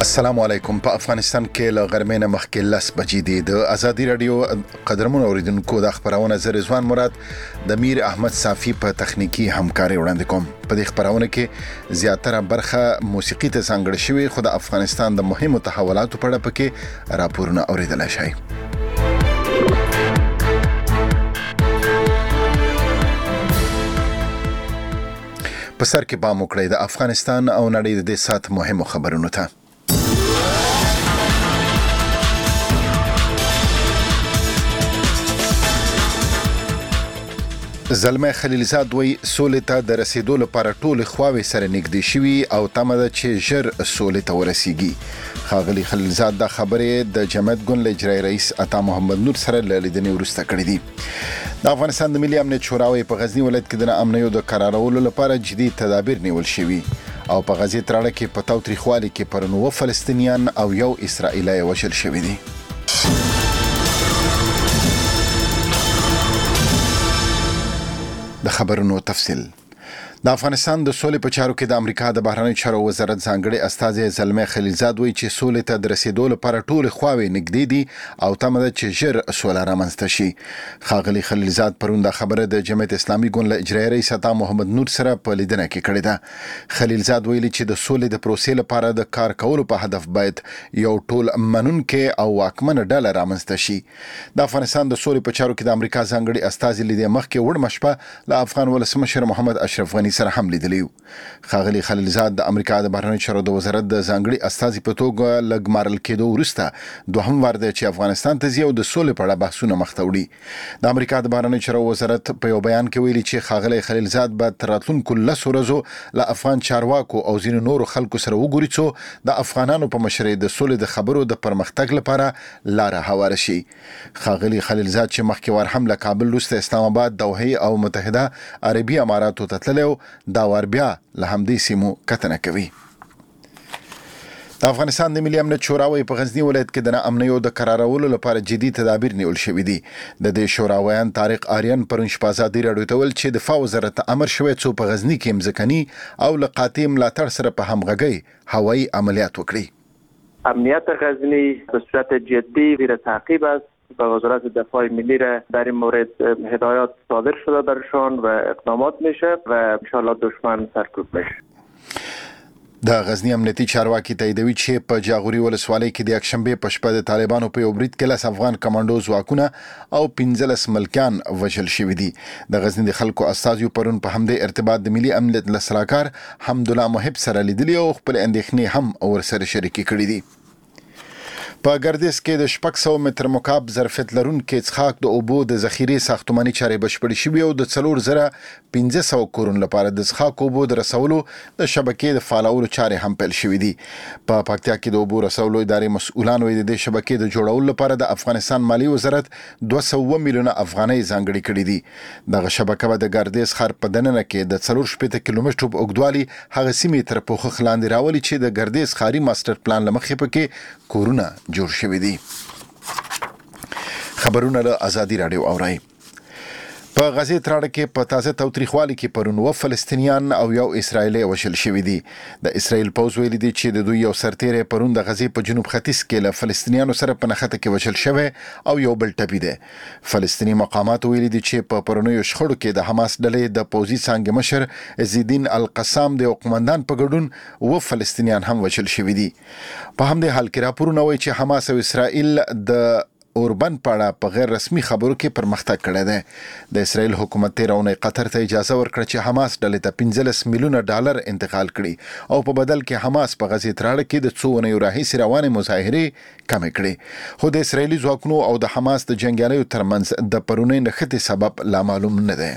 السلام علیکم. په افغانستان کې له غرمې نه مخکې 10 بجې دي. د ازادي رادیو قدرمن اوریدونکو د خبرونه زه رضوان مراد د میر احمد صافی په تخنیکی همکاري وړاندې کوم. په دې خبرونه کې زیاتره برخه موسیقي ته څنګه شوی، خو د افغانستان د مهمو تحولاتو په اړه پکې راپورونه اوریدل شي. په سر کې پام وکړئ د افغانستان او نړۍ د دې سات مهمو خبرونو ته. زلمه خلیلزاد وی سولې ته د رسیدو لپاره ټول خواوې سره نږدې شوي او تمه ده چې ژر سولې ته ورسیږي. ښاغلي خلیلزاد دا خبرې د جمعیت ګوند اجرایي رئیس عطا محمد نور سره له لیدنې وروسته کړې دي. د افغانستان د ملي امنیت شورا په غزنی ولایت کې د امنیت د قرارولو لپاره جدي تدابیر نیول شوي او په غزې تراړه کې په تاوتریخوالي کې پر 9 فلسطینیان او یو اسرائیلی وژل شوي دي. د خبرونو تفصیل. د افغانستان د سولې په چارو کې د امریکا د بهرنیو چارو وزارت ځانګړي استازی زلمه خلیلزاد وایي چې سولې ته د رسیدو لپاره ټول خواوې نږدې دي او تمه ده چې ژر سوله رامنځته شي. ښاغلي خلیلزاد پرون د خبره د جمعیت اسلامي ګوند اجرایي رئیس عطا محمد نور سره په لیدنه کې کړې ده. خلیلزاد ویلي چې د سولې د پروسې لپاره د کار کولو په هدف باید یو ټول منونکې او واکمنه ډله رامنځته شي. د افغانستان د سولې په چارو کې د امریکا ځانګړي استازی لیدې مخکې وړ مشپه له افغان ولسمشر محمد اشرف غني سره هم لیدلیو. ښاغلي خلیلزاد د امریکا د بهرنیو چارو د وزارت د ځانګړي استازي په توګه لګمارل کېدو وروسته دوهم وار دی چې افغانستان ته ځي او د سولې په اړه بحثونه مخته وړي. د امریکا د بهرنیو چارو وزارت په یو بیان کې ویلي چې ښاغلي خلیلزاد به تر راتلونکو 10 ورځو له افغان چارواکو او ځینو نورو خلکو سره وګوري څو د افغانانو په مشرۍ د سولې د خبرو د پرمختګ لپاره لاره هواره شي. ښاغلي خلیلزاد چې مخکې وار هم له کابل وروسته اسلام آباد، دوحه او متحده عربي اماراتو ته تللی دا وار بیا له همدې سیمو کتنه کوي. د افغانستان د ملي امنیت شورا په غزنی ولایت کې د امنیت د قرارولو لپاره جدي تدابیر نیول شوي دي. د دې شوراویان طارق آریان پرون شپه ازادي رادیو ته ویل چې دفاع وزارت امر شوی څو په غزنی کې مځکني او له قاطع ملاتړ سره په همغږۍ هوایي عملیات وکړي. امنیت غزنی به صورت جدی زیر تعقیب است. به وزارت دفاع ملی را در این مورد هدایات صادر شده برشان و اقدامات میشه و انشاءالله دشمن سرکوب میشه. د غزنی امنیتي چارواکي تاییدوي چې په جاغوري ولسوالۍ کې د یکشنبه په شپه د طالبانو په یو برید کې 10 افغان کمانډو ځواکونه او 15 ملکیان وژل شوي دي. د غزنی د خلکو استازیو پرون په همدې ارتباط د ملي امنیت لسراکار حمدالله محب سره لیدلي او خپل اندېښنې هم ورسره شریکې کړې دي. په ګردیز کې د 600 متر مکعب ظرفیت لرونکي څښاک د اوبو د ذخیرې ساختماني چارې بشپړې شوې او د 4500 کورونو لپاره د څښاک اوبو د رسولو د شبکې د فعالولو چارې هم پیل شوې دي. په پکتیا کې د اوبو رسولو ادارې مسؤلان وایي د شبکې د جوړولو لپاره د افغانستان مالی وزارت 200 میلیونه افغانۍ ځانګړي کړي دي. دغه شبکه به د ګردیز ښار په دننه کې د 4 کیلومترو په اوږدوالي هغه سیمې تر پوښښ لاندې راولي چې د ګردیز ښاري ماستر پلان له مخې پکې کورونه جوړ شوي دي. خبرونه له ازادي رادیو اورئ. په غزې تراړه کې په تازه تاوتریخوالي کې پر 9 فلسطینیان او یو اسرائیلی وژل شوي دي. د اسرائیل پوځ ویلي دي چې د دوی یو سرتیری پرون د غزې په جنوب ختیځ کې له فلسطینیانو سره په نښته کې وژل شوی او یو بل ټپي دی. فلسطیني مقامات ویلي دي چې په پرونیو شخړو کې د حماس ډلې د پوځي څانګې مشر عزالدین القسام د قومندان په ګډون 9 فلسطینیان هم وژل شوي دي. په همدې حال کې راپورونه وایي چې حماس او اسرائیل د اوربن پاړه په غیر رسمي خبرو کې پرمختګ کړی دی. د اسرائیل حکومت تیرونه قطر ته اجازه ورکړه چې حماس ډلې ته 15 میلیونه ډالر انتقال کړي او په بدل کې حماس په غزې تراړه کې د 2 اونیو راهیسې روانې مظاهرې کمې کړي. خو د اسرائیلي ځواکونو او د حماس د جنګیالیو ترمنځ د پرونی نښتې سبب لا معلوم نه دی.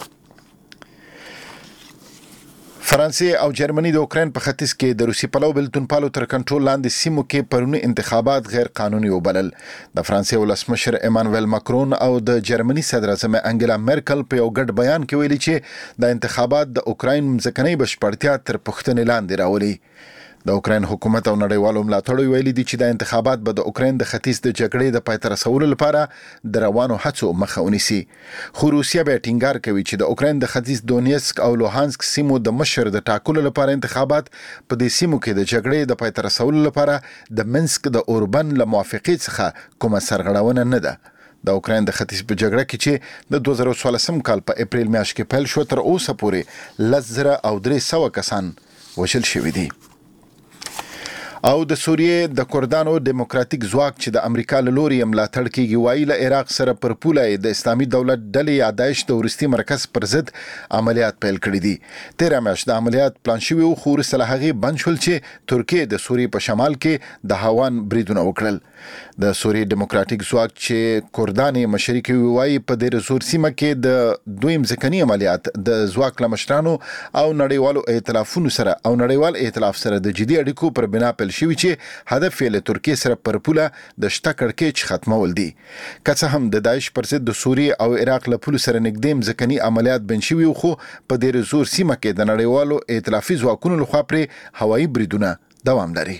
فرانسې او جرمني د اوکراین په ختیځ کې د روسي پلو بلتون پالو تر کنټرول لاندې سیمو کې پرونی انتخابات غیر قانوني وبلل. د فرانسې ولسمشر ایمانوئل ماکرون او د جرمني صدر اعظم انګلا مرکل په یو ګډ بیان کې ویلي چې د انتخابات د اوکراین ځمکنۍ بشپړتیا تر پوښتنې لاندې راولي. د اوکراین حکومت او نړیوالو ملاتړو ویلي دي چې د انتخابات به د اوکراین د ختیځ د جګړې د پای ته رسولو لپاره د روانو هڅو مخه ونیسي. خو روسیه به ټینګار کوي چې د اوکراین د ختیځ دونیسک او لوهانسک سیمو د مشر د ټاکلو لپاره انتخابات په دې سیمو کې د جګړې د پای ته رسولو لپاره د منسک د اوربن له موافقې څخه کومه سرغړونه نه ده. د اوکراین د ختیځ په جګړه کې چې د 2014 کال په اپریل میاشت کې پیل شو تر اوسه پورې 1,300 کسان وژل شوي دي. او د سوریې د کردانو ډیموکراتیک ځواک چې د امریکا له لوري ملاتړ کیږي وایي له عراق سره پر پوله د اسلامي دولت ډلې یا داعش د ورستي مرکز پر ضد عملیات پیل کړي دي. 13 میاشت د عملیات پلان شوی خو وروسته هغه بند شول چې ترکیه د سوریې په شمال کې د هاوان بریدونه وکړل. د سوریې ډیموکراتیک ځواک چې کردانې مشري کوي وایي په ډېر زور سیمه کې د دویم ځکني عملیات د ځواک لمشرانو او نړیوالو ائتلافونو سره او نړیوال ائتلاف سره د جدي اړیکو پر بنا پیل شوی چې هدف یې له ترکیه سره پر پوله د شته کړکېچ ختمول دي. که څه هم د داعش پر ضد د سوریې او عراق له پولو سره نږدې ځکني عملیات بند شوي خو په ډېر زور سیمه کې د نړیوالو ائتلافي ځواکونو لخوا پرې هوایي بریدونه دوام لري.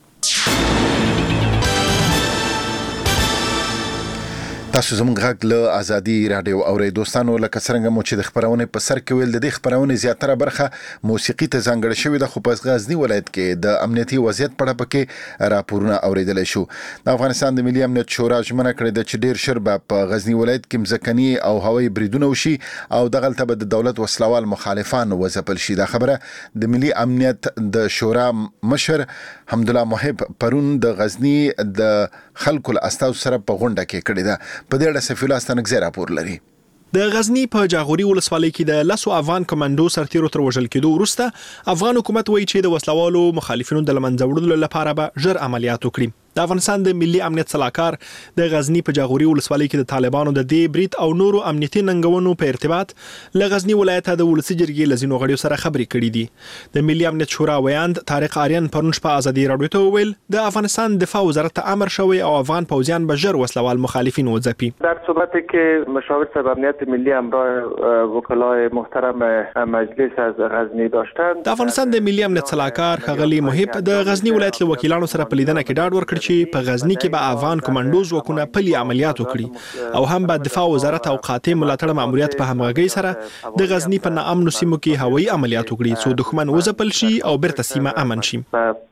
تاسو زموږ غږ له ازادي رادیو اورئ. دوستانو لکه څنګه مو چې د خبرونې په سر کې ویل د دې خبرونې زیاتره برخه موسیقي ته ځانګړې شوې ده خو په غزنی ولایت کې د امنیتي وضعیت په اړه پکې راپورونه اوریدل شو. د افغانستان د ملي امنیت شورا ژمنه کړې ده چې ډیر شر به په غزنی ولایت کې ځکني او هوایي بریدونه وشي او دغلته به د دولت وسلوال مخالفان وځپل شي. دا خبره د ملي امنیت د شورا مشر حمدالله محب پرون د غزنی د خلکو له استاذ سره په غونډه کې کړې ده. په دې اړه سفیر لاستانګ زه راپور لري. د غزنی په جاغوري ولسوالۍ کې د لاسو افغان کمانډو سرتیرو تر وژل کېدو وروسته افغان حکومت وایي چې د وسلوالو مخالفینو د لمنځه وړلو لپاره به ژر عملیات وکړي. د افغانستان د ملي امنیت صلاحکار د غزنی په جاغوري ولسوالۍ کې د طالبانو د دې برید او نورو امنیتي ننګونو په ارتباط له غزنی ولایت د ولسی جرګې لزینو غړیو سره خبرې کړې دي. د ملي امنیت شورا ویاند طارق آریان پرون شپه ازادي رادیو ته ویل د افغانستان دفاع وزارت ته امر شوی او افغان پوځیان به ژر وسلوال مخالفین وځپي. در صورتی که مشاور صاحب امنیت ملی همراه وکلای محترم مجلس از غزنی داشتند، د افغانستان د ملي امنیت صلاحکار ښاغلي محب د غزنی ولایت له وکیلانو سره په لیدنه کې ډاډ ورکړ چې په غزنی کې به افغان کمانډوز وکونه پلي عملیات وکړي او هم به دفاع وزارت او قاطع ملاتړ ماموریت په همغږۍ سره د غزنی په ناامنو سیمو کې هوایي عملیات وکړي څو دښمن وځپل شي او بیرته سیمه امن شي.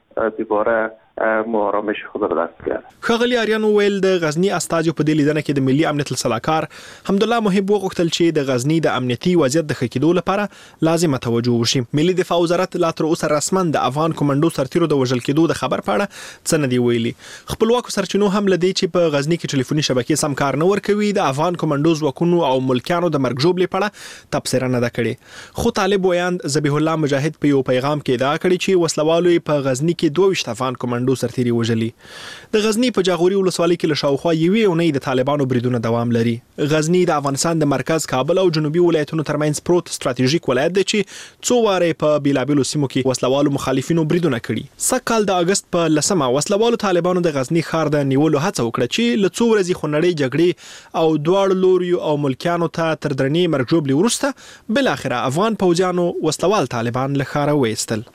دوباره آرامش خود را دست کرد. ښاغلي آریان ویل د غزنی استازیو په دې لیدنه کې د ملي امنیت صلاحکار حمدالله محب وغوښتل چې د غزنی د امنیتي وضعیت د ښه کېدو لپاره لازمه توجه وشي. ملي دفاع وزارت لا تر اوسه رسما د افغان کمانډو سرتیرو د وژل کېدو د خبر په اړه څه نه دی ویلي. خپلواکو سرچینو هم لدی چې په غزنی کې ټلیفوني شبکې سم کار نه ورکوي د افغان کمانډو ځواکونو او ملکیانو د مرګ ژوبلې په اړه تبصره نه ده کړې. خو طالب ویاند ذبیح الله مجاهد په یو پیغام کې ادعا کړې چې وسلوالو په غزنی کې 22 افغان کمانډو سرتیري وژلي. د غزنی په جاغوري ولسوالۍ کې له شاوخوا یوې اونۍ د طالبانو بریدونه دوام لري. غزنی د افغانستان د مرکز کابل او جنوبي ولایتونو ترمنځ پروت ستراتیژیک ولایت دی چې څو واره په بیلابیلو سیمو کې وسلوالو مخالفینو بریدونه کړي. سږکال د اگست په 10 وسلوالو طالبانو د غزنی ښار د نیولو هڅه وکړه چې له څو ورځې خونړۍ جګړې او دواړو لوریو او ملکیانو ته تر درنې مرګ ژوبلې وروسته بل اخره افغان پوځیانو وسلوال طالبان له ښاره وایستل.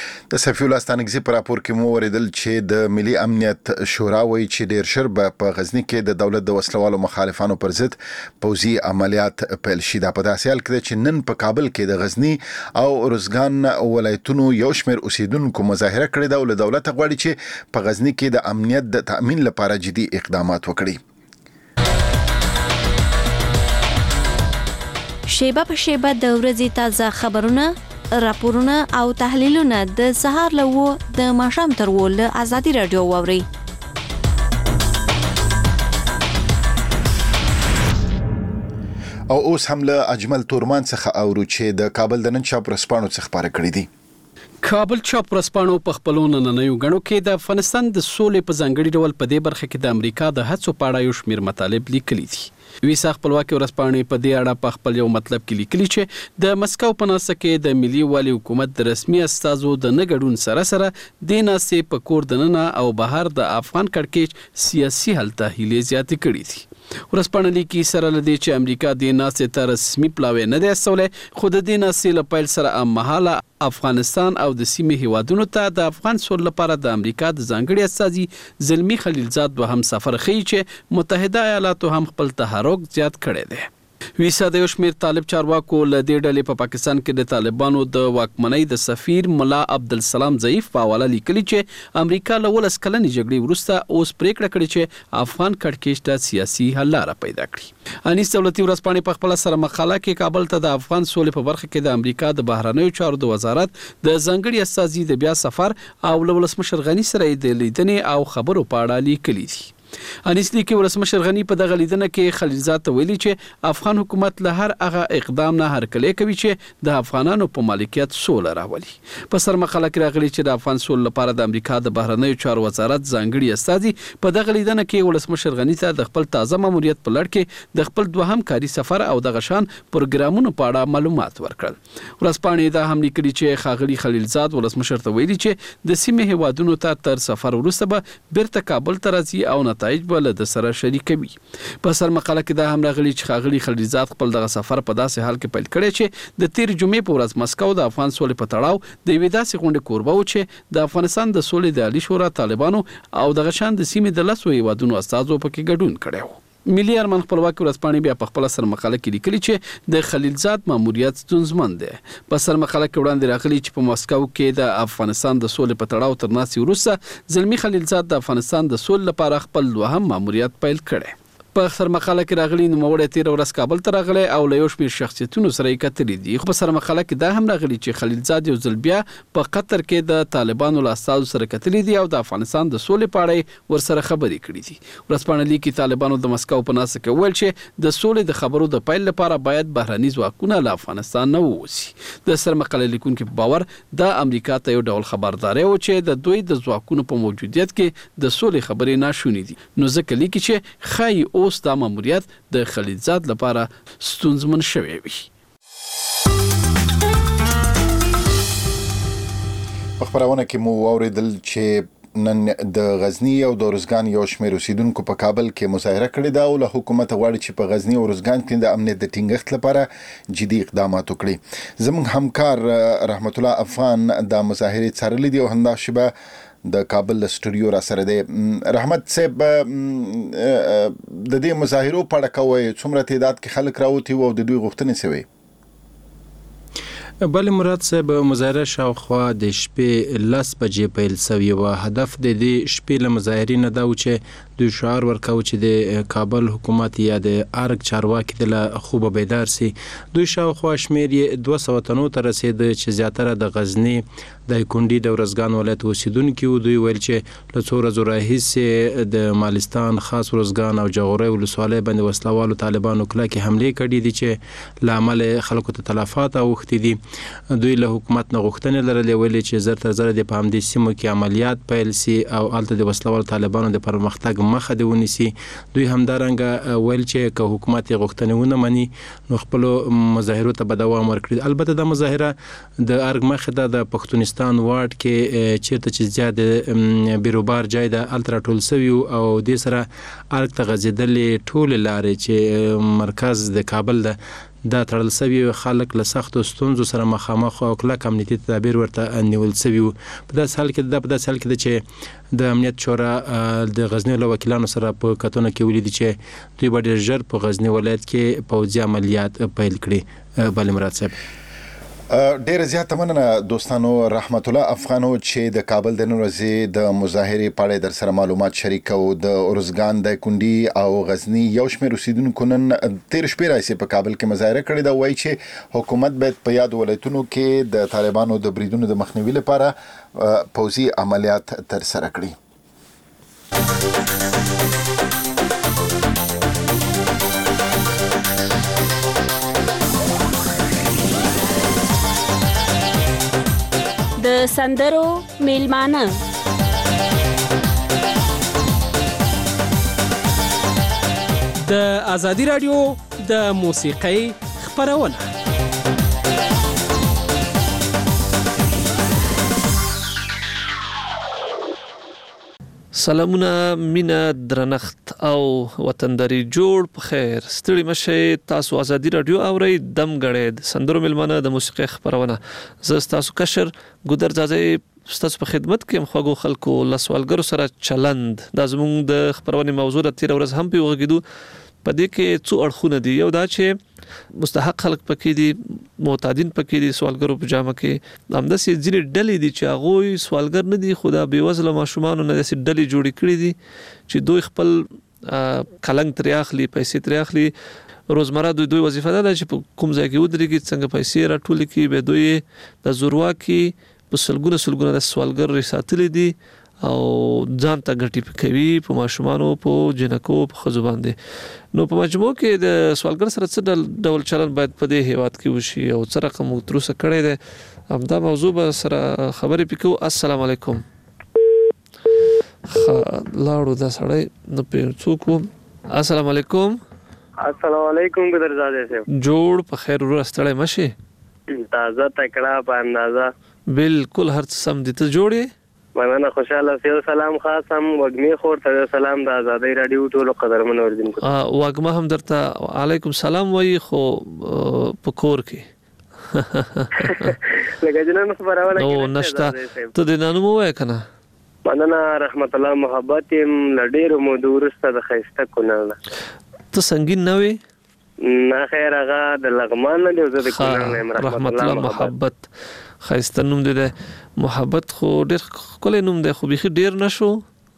د سفیر لاستانګزي پر راپور کې مو ورېدل چې د ملي امنیت شورا وایي چې ډیر شر به په غزنی کې د دولت د وسلوالو مخالفانو پر ضد پوځي عملیات پیل شي. دا په داسې حال کې چې نن په کابل کې د غزنی او ارزګان ولایتونو یو شمېر اوسیدونکو مظاهره کړې ده او له دولت غواړي چې په غزنی کې د امنیت د تأمین لپاره جدي اقدامات وکړي. شیبه په شیبه د ورځې تازه خبرونه، راپورونه او تحلیلونه د سهار له د ماښام تر له ازادي رادیو واوري. او اوس هم له اجمل تورمان څخه اورو چې د کابل د نن چاپ رسپانو څخه خبره کړې دي. کابل چاپ رسپانو په خپلو نننیو غړو کې د افغانستان د سولې په ځانګړي ډول په دې برخه کې د امریکا د هڅو په اړه یو شمېر مطالب لیکلي دي. ویسا خپلواکي ورسپانې په دې اړه په خپل یو مطلب کې لیکلي چې د مسکو په ناسه کې د ملي والي حکومت د رسمي استازو د نګډون سره د ناسې په کور دننه او بهر د افغان کړکېچ سیاسي حل ته هیلې زیاتې کړې دي. ورځپاڼه لیکي سره له دې چې امریکا د ناستې ته رسمي پلاوی نه دی استولی خو د دې ناستې له پیل سره هممهاله افغانستان او د سیمې هیوادونو ته د افغان سول لپاره د امریکا د ځانګړي استازي زلمی خلیلزاد دوهم سفر ښیي چې متحده ایالاتو هم خپل تحرک زیات کړی دی. ویسا د یو شمېر طالب چارواکو له دې ډلې په پاکستان کې د طالبانو د واکمنۍ د سفیر ملا عبدالسلام ضعیف په حواله لیکلي چې امریکا له 19 کلنې جګړې وروسته اوس پریکړه کړې چې افغان کړکېچ ته سیاسي حل لاره پیدا کړي. انیس دولتي ورځپاڼې په خپله سره مقاله کې کابل ته د افغان سولې په برخه کې د امریکا د بهرنیو چارو د وزارت د ځانګړي استازي د بیا سفر او له ولسمشر غني سره د لیدنې او خبرو په اړه لیکلي دي. انیس لیکي ولسمشر غني په دغه لیدنه کې خلیلزاد ته ویلي چې افغان حکومت له هر هغه اقدام نه هرکلی کوي چې د افغانانو په مالکیت سوله راولي. په سر مقاله کې راغلي چې د افغان سولې لپاره د امریکا د بهرنیو چارو وزارت ځانګړي استازي په دغه لیدنه کې ولسمشر غني ته د خپل تازه ماموریت په لړ کې د خپل دوهم کاري سفر او د غشان پروګرامونو په اړه معلومات ورکړل. ورځپاڼې دا هم لیکلي چې ښاغلي خلیلزاد ولسمشر ته ویلي چې د سیمې هیوادونو ته تر سفر وروسته به بیرته کابل ته راځي او نتایج به له د سره شریکوي. په سر مقاله کې دا هم راغلي چې ښاغلي خلیلزاد خپل دغه سفر په داسې حال کې پیل کړی چې د تیر جمعې په ورځ مسکو د افغان سولې په تړاو د یوې داسې غونډې کوربه و چې د افغانستان د سولې د عالي شورا طالبانو او دغه شان د سیمې د 10 هیوادونو استازو پکې ګډون کړی و. ملي ارمان خپلواکي ورځپاڼې بیا په خپل سر مقاله کې لیکلي چې د خلیلزاد ماموریت ستونزمن دی. په سر مقاله کې وړاندې راغلي چې په مسکو کې د افغانستان د سولې په تړاو تر ناستې وروسته زلمی خلیلزاد د افغانستان د سولې لپاره خپل دوهم ماموریت پیل کړی. په سر مقاله کې راغلي نوموړی تیر ورځ کابل ته راغلی او له یو شمېر شخصیتونو سره یې کتلي دي. خو په سر مقاله کې دا هم راغلي چې خلیلزاد یو ځل بیا په قطر کې د طالبانو له استازو سره کتلي دي او د افغانستان د سولې په اړه ورسره خبرې کړي دي. ورځپاڼه لیکي طالبانو د مسکو په ناسته کې وویل چې د سولې د خبرو د پیل لپاره باید بهرني ځواکونه له افغانستان نه ووځي. د سر مقاله لیکونکي په باور د امریکا ته یو ډول خبرداری و چې د دوی د ځواکونو په موجودیت کې د سولې خبرې ناشونې دي. نو ځکه لیکي چې ښایي اوس دا ماموریت د خلیلزاد لپاره ستونزمن شوی وي. په خبرونه کې مو واوریدل چې نن د غزنی او د ارزګان یو شمېر اوسیدونکو په کابل کې مظاهره کړې ده او له حکومت غواړي چې په غزنی او ارزګان کې د امنیت د ټینګښت لپاره جدي اقدامات وکړي. زموږ همکار رحمت الله افغان د مظاهرې څارلې دي او همداشبه د کابل سټوډیو را سره دی. رحمت صاحب د دې مظاهرو په اړه کوي څومره تعداد کې خلک راوتی او د دوی غوښتنې څه وي؟ بله مراد صاحب مظاهره شاوخوا د شپې 10 بجې پیل شوې و. هدف د دې شپې له مظاهرې نه دا و چې دوی شعار ورکاو چې د کابل حکومت یا د ارګ چارواکي د له خوبه بیدار سي. دوی شاوخوا شمېر یې 200 تنو ته رسېد چې زیاتره د غزنی د کونډي د ورځګان ولایت اوسیدونکي وو. دوی ویل چې له څو ورځو راهیسې د مالستان خاص ورځګان او جغوري ولسوالۍ باندې وسلوالو طالبانو کلکې حملې کړې دي چې له امله خلکو ته تلفات اوښتي دي. دوی له حکومت نه غوښتنې لرلې ویلي چې زر تر زره د په همدې سیمو کې عملیات پیل سي او هلته د وسلوالو طالبانو د پرمختګ مخه دې ونیسي. دوی همدارنګه ویل چې که حکومت یې غوښتنې ونه مني نو خپلو مظاهرو ته به دوام ورکړي. البته دا مظاهره د ارګ مخې ته د پښتونستان واټ کې چیرته چې زیات بیروبار ځای ده هلته راټول سوي او دې سره ارګ ته غځېدلې ټولې لارې چې مرکز د کابل ده دا تړل سوي خلک له سختو ستونزو سره مخامخ او کلک امنیتي تدابیر ورته نیول سوي وو. په داسې حال کې ده چې د امنیت شورا د غزنی له وکیلانو سره په کتونه کې ولیدي چې دوی به ډېر ژر په غزنی ولایت کې پوځي عملیات پیل کړي. بله مراد صاحب ډېر زیات مننه دوستانو. رحمت الله افغانو چې د کابل د نن ورځې د مظاهرې په اړه در سره معلومات شریکو. د ارزګان د کونډي او غزنی یو شمېر اوسیدونکو نن تیر شپې راځي په کابل کې مظاهره کړې ده. وایي چې حکومت باید په یاد ولایتونو کې د طالبانو د بریدونو د مخنیوي لپاره پوځي عملیات تر سره کړي. د سندرو میلمانه د ازادي رادیو د موسیقۍ خبرونه. سلامونه مینا درنښت او وطنداري جوړ په خیر ستړي مشه تاسو ازادي رادیو اورئ دم غړې د سندرو ملمنه د موسیقي خبرونه زه تاسو کشر ګودر ځای ستاسو په خدمت کې مخغو خلکو لسوالګرو سره چلند د زموږ د خبرونه موضوع د تیر ورځ هم په وګیدو په دې کې څو اړخونه دي یو دا چې مستحق خلک پکې دي معتادین پکې دي سوالګرو په جامه کې همداسې ځینې ډلې دي چې هغه سوالګر نه دي خو دا بېوزله ماشومان نه داسې ډلې جوړې کړې دي چې دوی خپل کلنګ ترې اخلي پیسې ترې اخلي روزمره دوی وظیفه ده چې کوم ځای کې ودرېږي څنګه پیسې راټولې کړي به دوی د زورواکي په سلګونه د سوالګر ساتلې دي او ځان ته ګټي کوي په ماشومانو په جنکو په خزو باندې نو په مجموع کې د سوالګر سره څه ډول چلن باید په دې هیواد کې وشي او څه رقم تروسه کړی دی همدا موضوع به سره خبرې پکو. السلام علیکم. لاړو دا سړی نو په څوک. السلام علیکم. السلام علیکم ګدرزاده صاحب. جوړ په خیر ورستړی مشه تازه تکړه په اندازه بالکل هر څه سم دي ته جوړې مننه خوشاله سیو سلام خاص هم وګمي خور ته سلام د آزادۍ رادیو ټولو قدرمن اوریدونکو وګما هم درته علیکم سلام وای خو په کور کې لکه جنان خبرونه او نشتا ته د نانو وای کنه مننه رحمت الله محبت لډیر مودورسته د خیسته کونل ته سنگین نه وي نه خیر هغه د لغمان نه دی زه د کونل رحمت الله محبت خیسته نوم دی محبت خو ډیر کله نوم دی خو بيخي ډیر نشو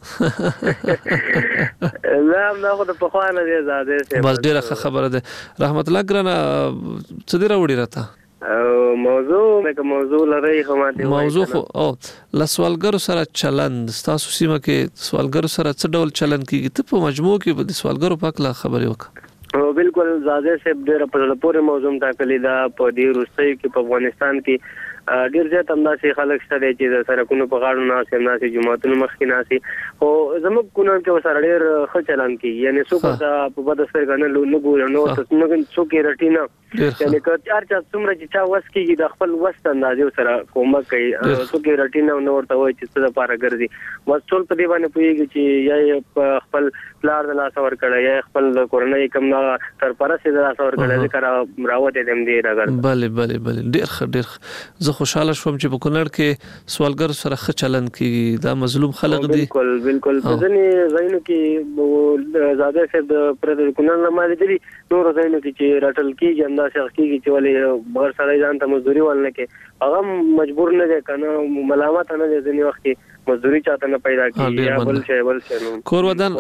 نه خو د پخوانه دی زاده سي بس ډیره خبره ده رحمت الله ګرانه څه دی راوړی راته موضوع لري خو ماته موضوع خو او لسوالګر سره چلند تاسو سیمه کې سوالګر سره څه ډول چلند کیږي ته په مجموع کې د سوالګرو په اړه خبرې وکړه بالکل زاده سي ډیره په پوره موضوع ټاکلې ده په دې روسي کې په افغانستان کې ډیر زیات همداسې خلک شته چې د سرکونو په غاړو ناسي همداسې جماعتونو مخکې ناسي خو زموږ کونړ کې سره ډیر ښه چلن کېږي یعنی څوک په بده سترګه نه ګوري نو څوک یې رټي نه یعنی که هر چا څومره چې چا وس کېږي د خپل وس اندازې سره کومک کوي څوک یې رټي نه نو ورته وایي چې څه دپاره ګرځي بس ټول په دې باندې پوهېږي چې یا یې خپل پلار د لاسه ورکړی یا خپل کورنۍ کوم سرپرست د لاسه ورکړی ځکه راوتې دی همدې راګرځي بلې ډېر ښه زه خوشحاله شوم چې په کونړ کې سوالګر سره ښه چلند کېږي دا مظلوم خلک دي بالکل په ځینې ځایونو کې زاده صاحب د کونړ نه ما لیدلي نورو ځایونو کې چې راټول کېږي همداسې کېږي چې ولې بغیر سړی ځان ته مزدوري ول نه کوي هغه مجبور نه دی که نه ملامت نه دی ځینې وخت کې مزدوري چاته نه پیدا کېږي یا بل شی نو کور ودان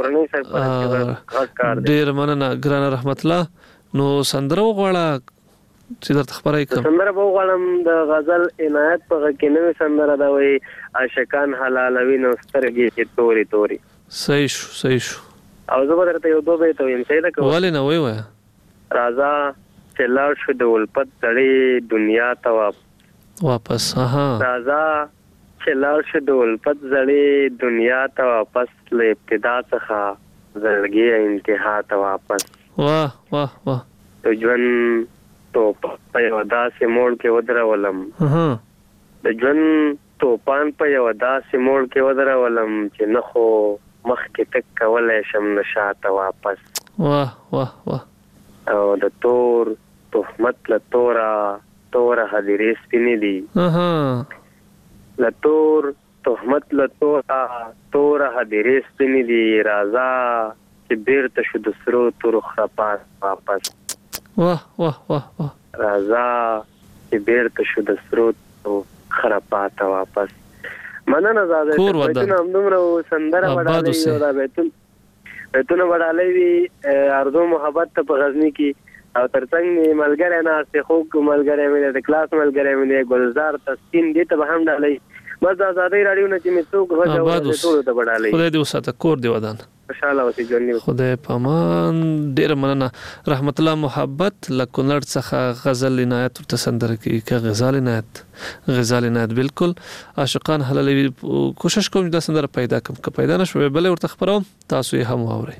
ډېر مننه ګرانه رحمت الله نو سندره وغواړه چې درته خبرې کوم سندره به وغواړم د غزل عنایت په غږ کې نوې سندره ده وایي عاشقان حلالوي نو سترګې چې تورې تورې صحیح شو او زه به درته یو دوه بیته ویم صحیح ده که ولې نه وایه راځه چې لاړ شو د الفت سړی دنیا ته واپس راځه چې لاړ شو د الفت زړې دنیا ته واپس له ابتدا څخه زړګي انتها ته واپس واه د ژوند په یو داسې موړ کې ودرولم د ژوند توپان په یو داسې موړ کې ودرولم چې نه خو مخکې تک کولی شم نه شاته واپس واه او د تور تهمت له توره هدیرې سپینې دي له تور تهمت له توره هدیرې سپینې دي راځه چې بیرته شو د سرو تورو خرپات واپس واه راځه چې بیرته شو د سرو تورو خرپات واپس مننه زاده بیتونه همدومره سندره وډالۍ او دا بیتونه وډالۍ وي ارزو محبت ته په غزني کې او ترڅنګ مې ملګری ناست خوږ ملګری مې د کلاس ملګری مې ګلزار تسکین دې ته به هم ډالۍ بس د ازادۍ راډیو نه چې مې څوک غږ اوري ټولو ته به ډالۍ خدای دې وساته کور دې ودان خوشاله اوسې ژوند خدای په امان ډېره مننه رحمت الله محبت له کونړ څخه غزل عنایت ورته سندره کوي که غزال عنایت بالکل عاشقان حلالوي کوشش کوم دا سندره پیدا کوم که پیدا نشوي بلې ورته خبروم تاسو یې هم واورئ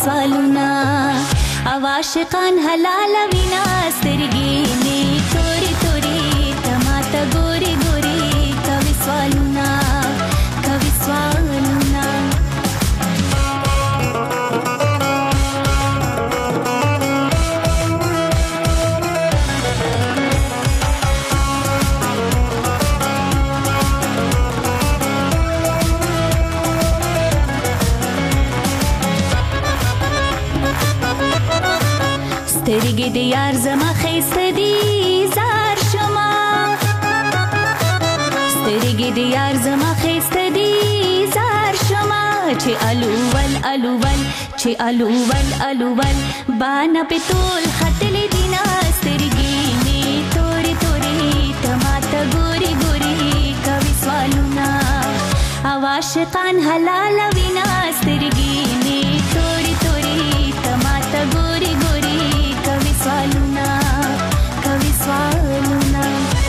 سوالونه او عاشقان حلال وینا سترګې نه توري توري تماته ګوري ګوري کوي سوالونه سترګې د یار زما خیسته دي زار شما سترګې د یار زما خیسته دي زار شما چې الوول الوول چې الوول الوول بانا په تول خطلې دینا سترګې نه توري توري تماته ګوري ګوري کوي سوالونه او عاشقان حلال وینا سترګې نه توري توري تماته ګوري ګوري کوي سوالونه کوي سوالونه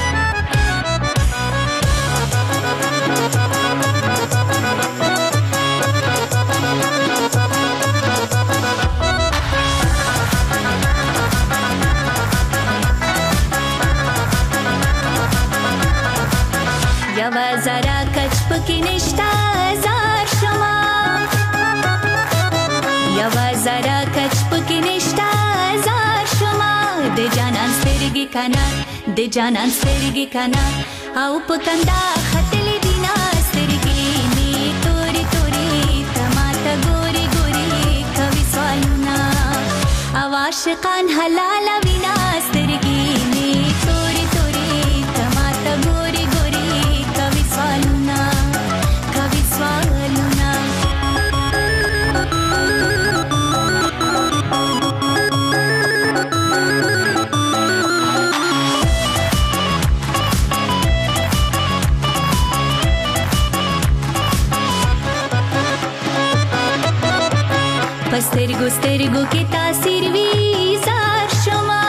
یوا زرا کچ پکې نشتا زار شما یوا زرا کچ پکې نشتا زار شما د جانان سترګې کنا د جانان سترګې کنا او پکندا خطلې دینا سترګې نه توري توري تماته ګوري ګوري کوي سوالونه او عاشقان حلال وینا سترګې نه توري توري تماته ګوري ګوري کوي سوالونه کوي سوالونه پسترګو سترګو کې تاثیر وی زار شما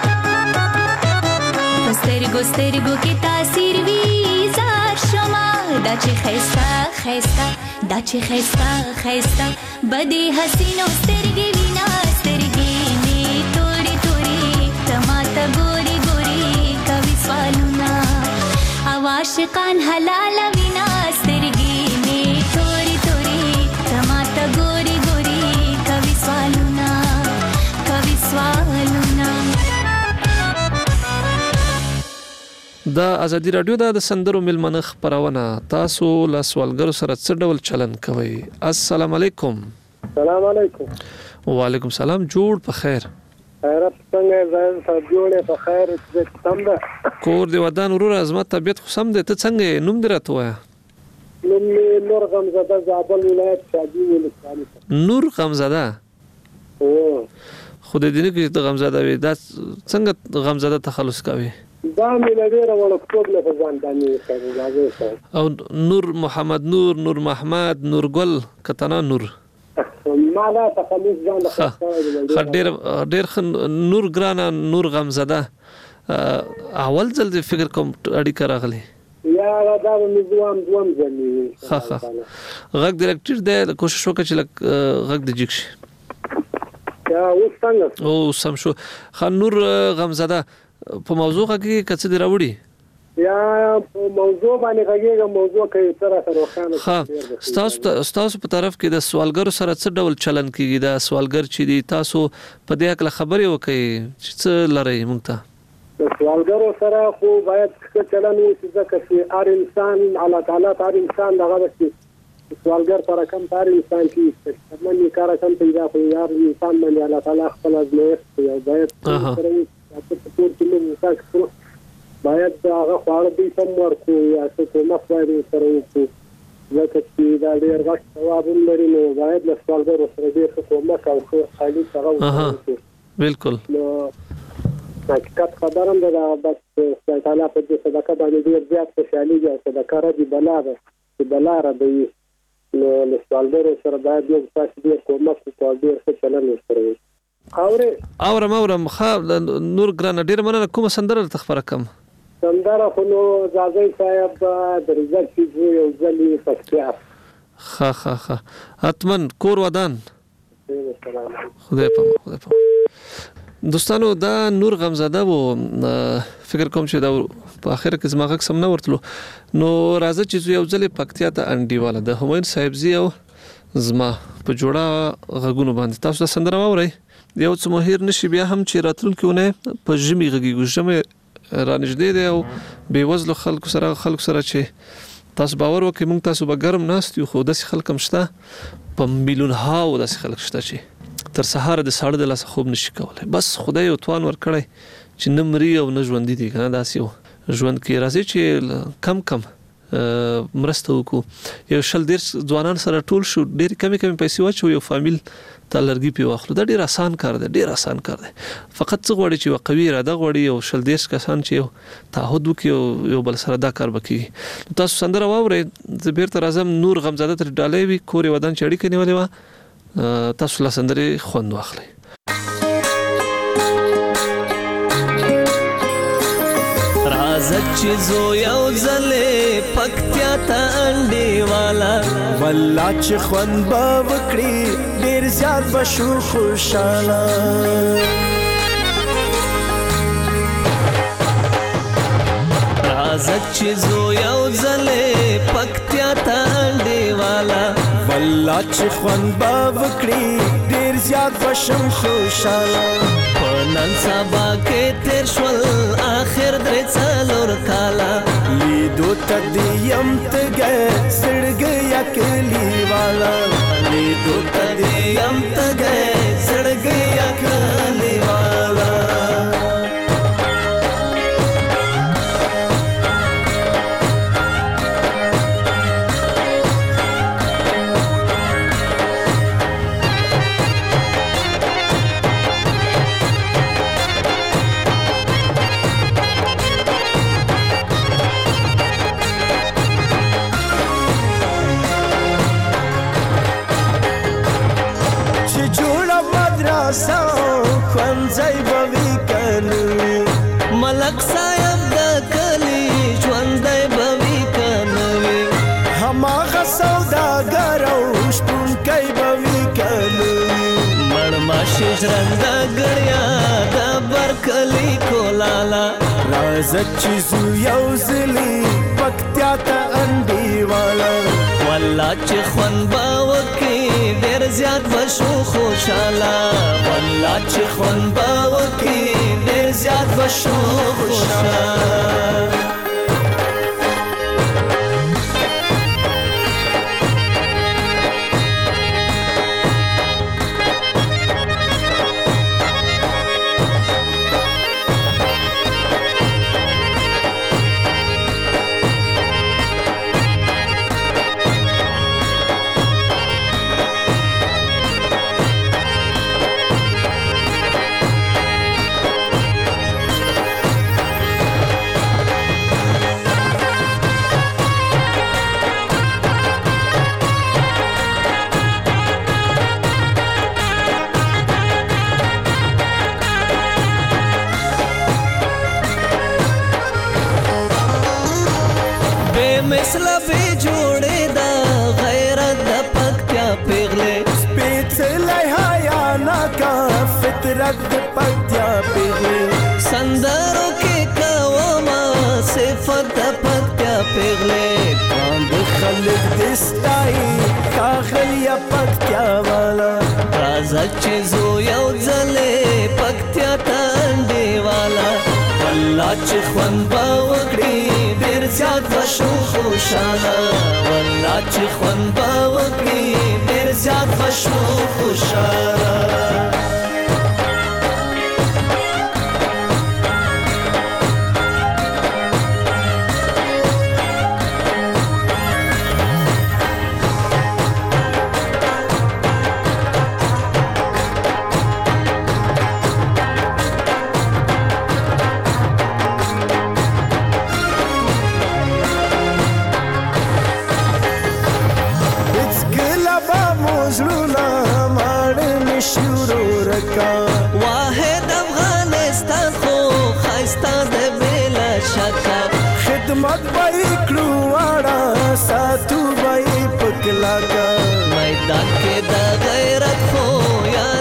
پسترګو سترګو کې تاثیر وی زار شما دا چې خيستا خيستا دا چې خيستا خيستا بدی حسینو سترګې وینا سترګې نه توري توري تماته ګوري ګوري کوي سوالونه او عاشقان حلال وینا سترګې نه توري توري تماته ګوري ګوري کوي سوالونه کوي سوالونه د ازادي رادیو د سندرو ملمنه خبرونه تاسو له سوالګرو سره څه ډول چلن کوي السلام علیکم السلام علیکم وعلیکم سلام جوړ په خیر خیرت څنګه زه جوړه په خیر څه تم ده کور دی ودان ورور ازمت طبيعت خو سم ده ته څنګه نوم درته وایا نوم نور غمزاده زابل ولایت شادي ولسوالۍ نور غمزاده او خو د دې کې د غمزاده وي دا څنګه غمزاده تخلص کوي دا مې لږه ورکوټ له ځان باندې او نور محمد نور محمد نور ګل کتنا نور ما لا تخلص ځان له ډېر نور ګرانا نور غمزاده اول ځل فکر کوم اړیکه راغلی یا دا مې دوام ځنی ها غږ ډایرکټر دی کوشش وکړه چې غږ د جګ شي یا وستنګ او سم شو نور غمزاده په موضوع کې کڅ دی راوړي یا موضوع باندې غږیږي موضوع کې تر سره وخانه تاسو په طرف کې د سوالګر سره څه ډول چلن کیږي دا سوالګر چې دی تاسو په دې اړه خبرې وکړئ چې څه لري مونږ ته سوالګر سره خو باید څه چلن وشي ځکه چې هر انسان الله تعالی هر انسان دغه چې سوالګر پر کم هر انسان کې څه کار کم پیدا کوي هر انسان باندې الله تعالی خپل ازمایښت یو باید باید هغه خواړه به سم ورکو یا څه کومه فائدې سره وکړو ځکه چې دا ډېر غټ ثواب لري نو باید له سوالګرو سره ډېر کومه او خالي سره وکړو بالکل نو حقیقت خبرم ده بس تعالی په دې صدقه باندې ډېر زیات خوشالي ده صدقه را دي بلا ده چې بلا را دی نو له سوالګرو سره باید یو تاسو دې کومه په ډېر څه چلن وکړي اورم نور ګران ډېر مننه کوم سندره تخبره کم سندره خو نو زازي صاحب د رزق چې یو ځلې پښتیا ها اتمن کور ودان السلام. خدای په دوستانو دا نور غمزاده وو فکر کوم چې دا په اخر کې زما غږ سم نه ورتلو نو راځه چې یو ځل پکتیا ته انډیواله د همایون صاحبزي او زما په جوړه غږونو باندې تاسو د سندره واورئ یو څه مهیر نشي بیا هم چې راتلونکي په ژمي غږیږو ژمي رانږدې دی او بېوزلو خلکو سره چې تاسو باور وکړئ موږ تاسو به ګرم ناست یو خو داسې خلک هم شته په میلیونهاو داسې خلک شته چې تر سهار د ساړه د لاسه خوب نشي کولی بس خدای یو توان ورکړی چې نه مري او نه ژوندي دي که نه داسې یو ژوند کې راځي چې کم مرسته وکړو یو 100 ځوانان سره ټول شو ډېرې کمې پیسې واچو یو فامیل ته لرګي پې واخلو دا ډېر آسان کار دی فقط څه غواړي چې یو قوي اراده غواړي یو 100 کسان چې یو تعهد وکړي یو بل سره دا کار به کېږي تاسو سندره واورئ زه بیرته راځم نور غمزاده ترې ډالۍ وي کور یې ودان چې اړیکه نیولې وه تاسو له سندرې خوند واخلئ راځه چې زو یو ځلې پکتیا ته انډیواله والله چې خوند به وکړي ډېر زیات به شو خوشحاله راځه چې زو یو ځلې پکتیا ته انډیواله والله چې خوند به وکړي ډېر زیات به شم خوشحاله په نن سبا کې تیر شول آخر درې څلور کاله لیدو ته دې یم تږی زړګی کلیواله لیدو ته دې یم تږی زړګی کلیواله ځای به وي کنه ملک صاحب د کلي ژوندی به وي کنه هماغه سوداګر او شپونکی به وي کنه مړماشي ژرنده ګړیا د برکلي کولاله راځه چې زو یو ځلې پکتیا ته انډیواله والله چې خوند به وکړي ډېر زیات به شو خوشحاله والله چې خوند به وکړي ډېر زیات به شو خوشحاله مثلا به جوړې دا غیرت د پکتیا پیغلې سپېڅلی حیا ناکا فطرت د پکتیا پیغلې سندرو کې کومه صفت د پکتیا پیغلې باندې خلک دې ستایي ښاغلیه پکتیا والا راځه چې زو یو ځلې پکتیا ته انډیواله والله چې خوند به وکړي ډېر زیات به شو خوشحاله والله چې خوند به وکړي ډېر زیات به شو خوشحاله واحد افغانستان خو خایسته د بلا شکه خدمت به کړو واړه ساتو به پکلاکا میدان کې د غیرت خو یا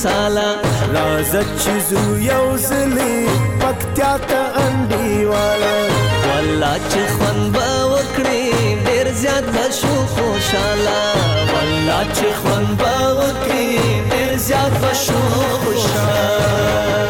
سالا راځه چې زو یو ځلې پکتیا ته انډیواله والله چې خوند به وکړې ډېر زیات به شو خوشحاله والله چې خوند به وکړې ډېر زیات به شو خوشحاله.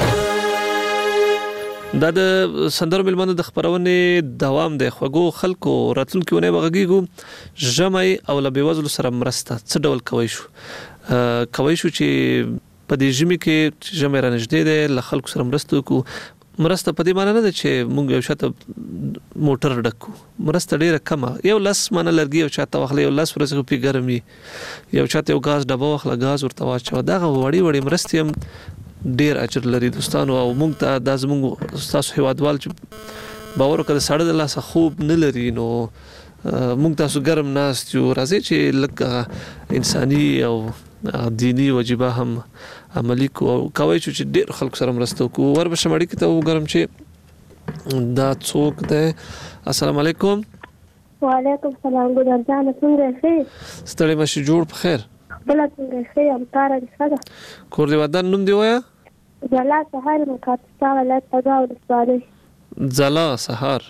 دا د سندرو ملمنو د خبرونې دوام دی. خوږو خلکو راتلونکي ونې بغږیږو ژمی او له بېوزلو سره مرسته څه ډول کوی شو چې په دې ژمي کې ژمی را نږدې دی له خلکو سره مرسته وکړو. مرسته په دې معنی نه ده چې موږ یو شاته موټر ډکو، مرسته ډیره کمه، یو لاس معنی لرګي یو چاته واخلې، یو لاس ورسې په ګرمي، یو چاته یو غاز ډبه واخله غاز ورته واچو. دا وړي مرستې هم ډیر اجر لري دوستانو. او موږ ته د زموږ تاسو هیوادوال چې باور وکړه ساړه د لاسه خوب نه لري نو موږ تاسو ګرم ناست یو راځي چې لکه انساني او دینی واجبہ هم عملی کوي چې ډیر خلکو سره مرسته وکړو. وربشه مړی کې ته وګورم چې دا څوک دی. السلام علیکم. وعلیکم السلام. ګورم ځان څنګه ښه ستړي مشي جوړ په خیر بل څنګه ښه ام کار دې ښه کور دی ودان نوم دی وایا زلا سهار مکاتستا ولایت تګاو رسالي زلا سهار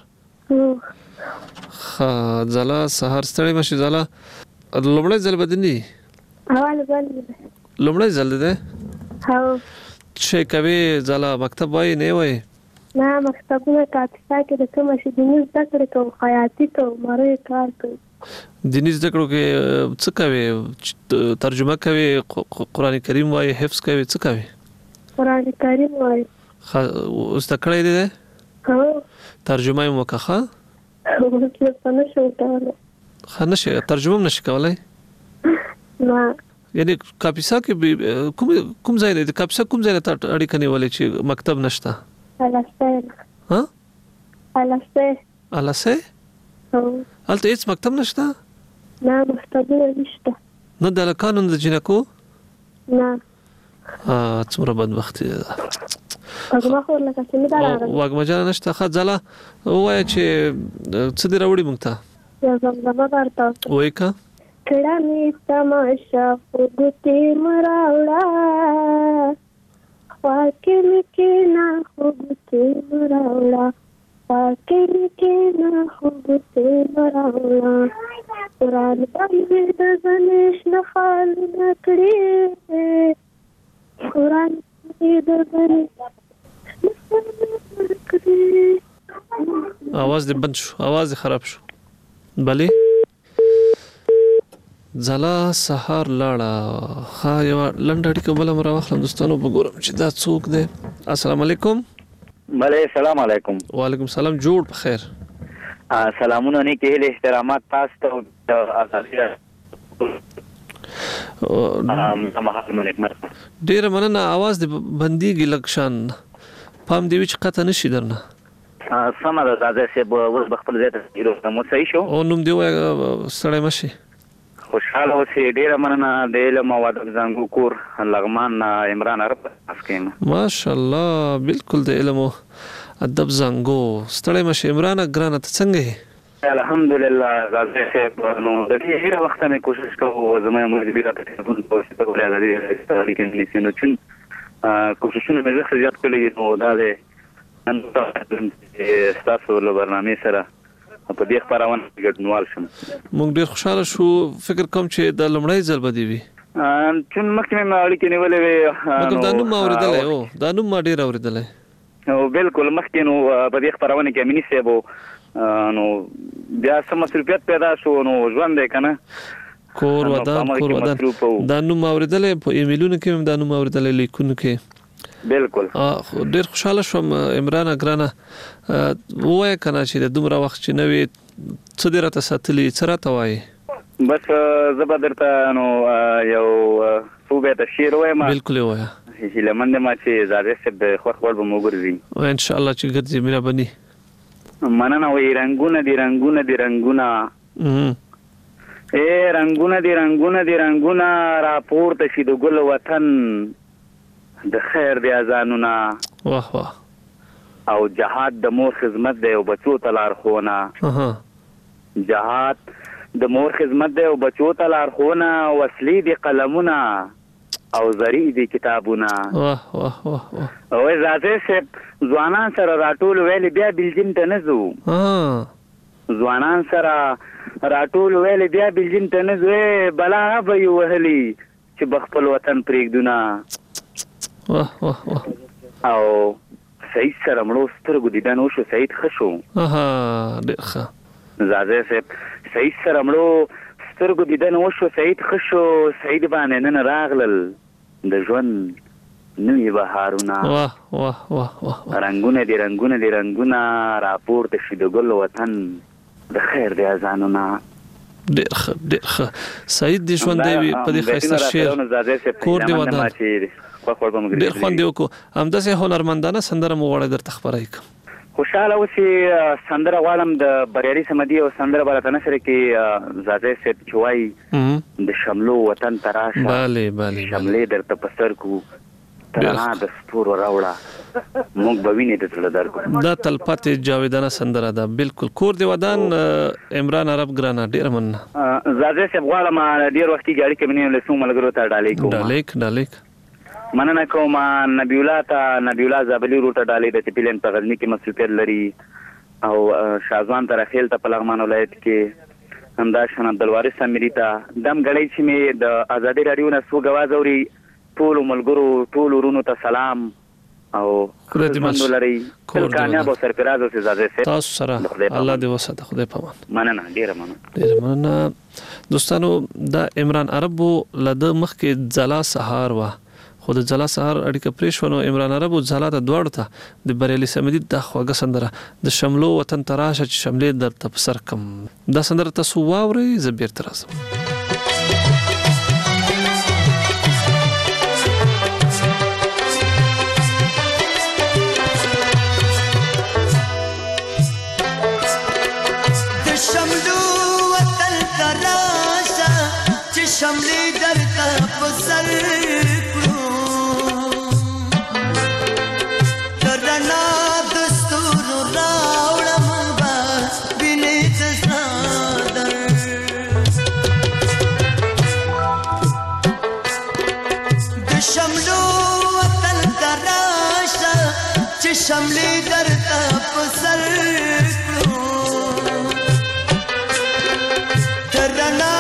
زلا سهار ستړي مشي زلا لومړی ځل بدني اول ځل لومړی ځل دی هاو چې کوي زلا مکتب وای نه وای نه مکتبونه کاتستا کې د کوم شي د نیوز ذکر کوم حیاتي ته مری کار کوي. دیني زده کړو کې څه کوي؟ ترجمه کوي، قران کریم وایي، حفظ کوي، څه کوي؟ قران کریم وایي. زده کړی دی؟ هو. ترجمه یې وکړه؟ نشي ترجمه هم نشي کولای؟ نه. یعنی کاپیسا کې کوم ځای دی؟ کاپیسا کوم ځای ته اړیکه نیولې چې مکتب نشته؟ الاسه. ها؟ الاسه؟ هلته هیڅ مکتب نشته؟ نه مکتبونه نشته. نه د لکانو د جنکو؟ نه. څومره بدبختي ده. واګما جان نشته. ښه ځله ووایه چې څه دې راوړي موږ ته؟ یو زمزمه درته وایه که کړه مې تماشا خوږتې مه راوړه خوا کې مې کښېنه خوږتې مه راوړه قرآن باندې د زنش نه خالونه کړي قرآن باندې د زنش نه خالونه کړي. आवाज دې بند شو، आवाज دې خراب شو. بلې زلا سهار لاړه. ها یو لنډه اړیکه بله مره واخلم دوستانو وګورم چې دا څوک دی. السلام علیکم. بله السلام علیکم. وعلیکم السلام. جوړ په خیر. سلامونه نیک هیله احترامات تاسو ته ډیره مننه. आवाज دې بنديږي لکشان پام دی چې قطه نشي درنه. سمه ده راځي چې اوس خپل ځای ته مو صحیح شو. او نوم دی وای سړی مشي خوشاله اوسې. ډیره مننه د علم او ادب زنګو کور لغمان عمران عرب اسکیم. ماشاءالله بالکل د علم او ادب زنګو ستړی مشه عمران ګرانه ته څنګه یې؟ الحمدلله غازی صاحب نو د دې هیڅ وخت نه کوشش کوو زما موږ به تاسو ته پوښتنه کوله د دې لیکن لیکنو چې کوششونه مې زه زیات کړی نو دا د ان تاسو له برنامه سره په دې خبرونه ګډنوال شم. موږ ډیر خوشاله شو. فکر کوم چې د لمړی ځل بدی وي چې مخکې مې اړیکې نیولې وي. مګر دا نوم اوریدلې او دا نوم ما ډیر اوریدلې او بالکل مخکې نو په دې خبرونه کې امینی صاحب نو بیا سم مسؤلیت پیدا شو نو ژوند دی کنه کور ودان دا نوم اوریدلې په ایمیلونو کې دا نوم اوریدلې لیکونو کې بالکل. ډیر خوشاله شوم عمران ګرانه. وای کنه چې د دومره وخت چې نوې څه دې راته ساتلي څه راته وایي؟ بس زه به درته نو یو څو بیته شعر وایم. بالکل وایه. هیله مند ما چې زاده صاحب د خوښ وړ به مو ګرځي ان شاء الله چې ګرځي مهرباني. مننه. وای رنگونه دي رنگونه دي رنگونه رنگونه دي رنگونه دي رنگونه راپورته شي د ګل وطن د خیر دی اذانونه. واه واه. او جهاد د مور خدمت دی او بچو ته لارښوونه. جهاد د مور خدمت دی او بچو ته لارښوونه. وسلې دي قلمونه او زری دي کتابونه. واه واه واه او زاده صاحب ځوانان سره راټول ویل بیا بلجیم ته نه ځو. ځوانان سره راټول ویل بیا بلجیم ته نه ځو، بلا به یې وهلي چې بخپل وطن پرېږدونه. واه واه واه. او سعید سره مړو سترګو دیدن وشو، سعید ښه شو. ډېر ښه. زاده صاحب سعید سره مړو سترګو دیدن وشو، سعید ښه شو. سعید باندې نن راغلل د ژوند نوې بهارونه. واه واه واه واه. رنګونه دي رنګونه دي رنګونه راپورته شي د ګل وطن د خیر د اذانونه. ډېر ښه ډېر ښه. سعید دې ژوند دی په دې ښایسته شعر کور دې ودان ډېر خوند یې وکړو. همداسې هنرمندانه سندره مو غواړی درته خپره کړم. خوشحاله اوسې سندره غواړم د بریالي صمدي او سندره به راته نشره کې زاده صاحب چې وایي د شملو وطن ته راشه شملې درته په سر کړو ترنا د ستورو راوړه موږ به وینې د زړه درکړو. دا تلپاتې جاویدانه سندره ده. بالکل کور دې ودان. عمران عرب ګرانه ډېره مننه. زاده صاحب غواړم ډېر وخت کې اړیکې مې له څو ملګرو ته ډالۍ کوم. ډالیک مننه کوم. نبی الله زابلی روټه ډالۍ د تپیلن په غزنی کې مسؤلیت لري او شازوان تر خیل ته په لغمان ولایت کې همداشان عبدالوارث امری ته دم غړی چې مې د ازادي رادیو نه سو غواز اوري. ټول ملګرو ټول ورونو ته سلام او خدمت لري. ټول کامیاب او سرفراز اوسې زاده صاحب. تاسو سره الله دې وساته. خدای پامان. مننه ډیره مننه. دوستانو دا عمران عرب لده مخکې ځلا سهار وا خو د ځلا سهار اړیکه پرې شو. نو عمران عرب ځلا ته دواړو ته د بریالي صمدي د خوږه سندره د شملو وطن تراشه چې شملې درته په سر کم دا سندره تاسو واورئ. زه بیرته راځم. شملې درته په سر کړو درنا د ستورو راوړم به وینې ته صادر د شملو وطن ته راشه چې شملې درته په سر کړو درنا